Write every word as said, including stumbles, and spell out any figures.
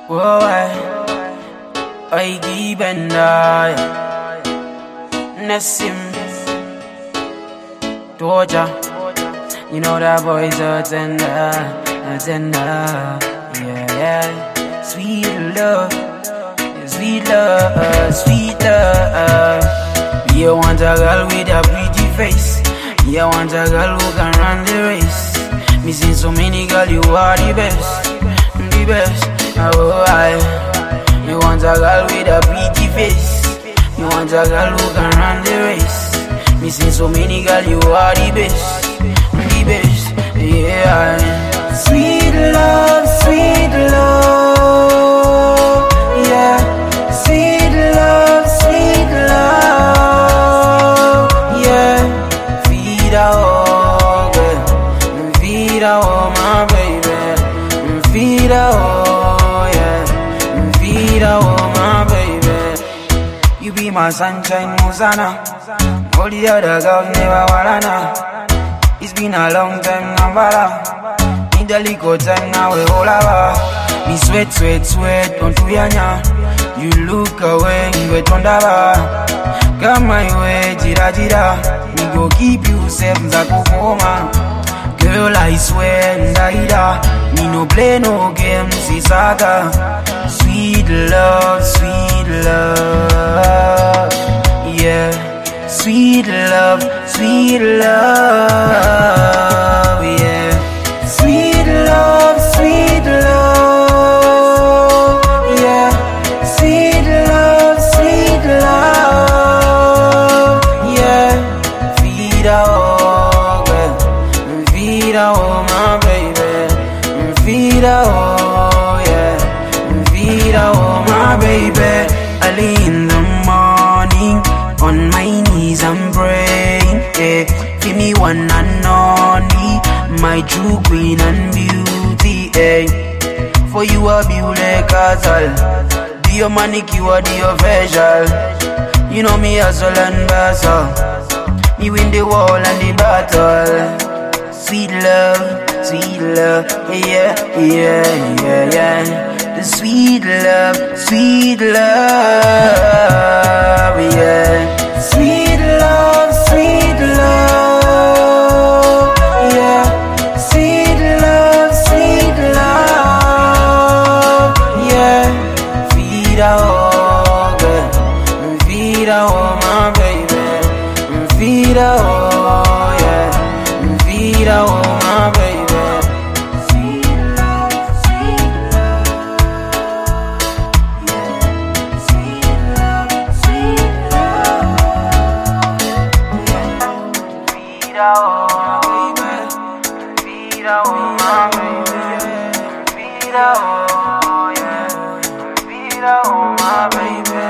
Whoa, I, I keep and I Nassim Doja. You know that boy's a tender, a tender. Yeah, yeah. Sweet love, sweet love, sweet love. You want a girl with a pretty face. You want a girl who can run the race. Me seen so many girls, you are the best, the best. Oh, I. You want a girl with a pretty face. You want a girl who can run the race. Me seen so many girls, you are the best, the best. Yeah. Sweet love, sweet love. Yeah. Sweet love, sweet love. Yeah. Feed our girl, feed our my baby, feed our. Oh my baby, you be my sunshine, Musana. All the other girls never wanna. It's been a long time, Nambala. In the liquor time, now we all over. Me sweat, sweat, sweat, on to yanya. You look away, you wait on the come my way, jira jira. Me go keep you safe, Zakukoma. Girl, I swear, Ndaida. Me no play no games, it's saga. Sweet love, sweet love, yeah. Sweet love, sweet love, yeah. Sweet love, sweet love, yeah. Sweet love, sweet love, yeah. Feed our girl, feed our my baby, feed our. Oh my baby, early in the morning, on my knees I'm praying, yeah. Give me one and only, my true queen and beauty, yeah. For you a beauty castle, do your manicure, do your facial. You know me hustle and bustle, me win the war and the battle. Sweet love, sweet love, yeah, yeah, yeah, yeah. The sweet love, sweet love, yeah. Sweet love, sweet love, yeah. Sweet love, sweet love, yeah. Feed our girl, feed our my baby, feed our, yeah. Feed our my baby. Feed our baby, feed our my baby, feed our, yeah, feed our my baby.